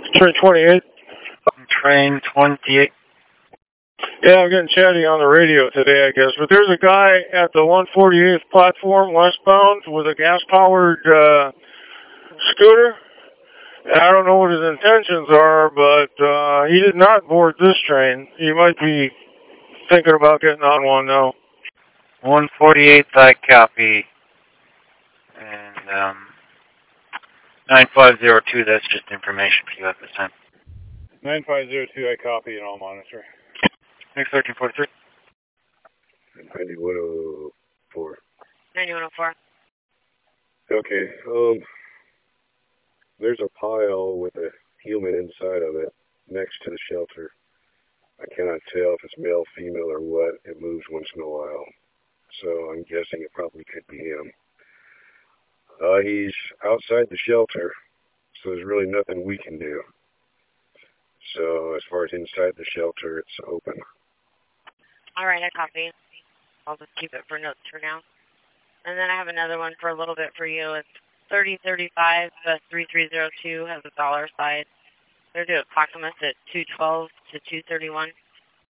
Train 28. Train 28. Yeah, I'm getting chatty on the radio today, I guess. But there's a guy at the 148th platform westbound with a gas-powered scooter. I don't know what his intentions are, but he did not board this train. He might be thinking about getting on one now. 148th, I copy. And 9502, that's just information for you at this time. 9502, I copy and I'll monitor. Next 1343. 9104. 9104. Okay, there's a pile with a human inside of it next to the shelter. I cannot tell if it's male, female, or what. It moves once in a while. So I'm guessing it probably could be him. He's outside the shelter, so there's really nothing we can do. So as far as inside the shelter, it's open. All right, I copy. I'll just keep it for notes for now. And then I have another one for a little bit for you. It's 3035 3302 has a dollar side. They're due at Clackamas at 212 to 231.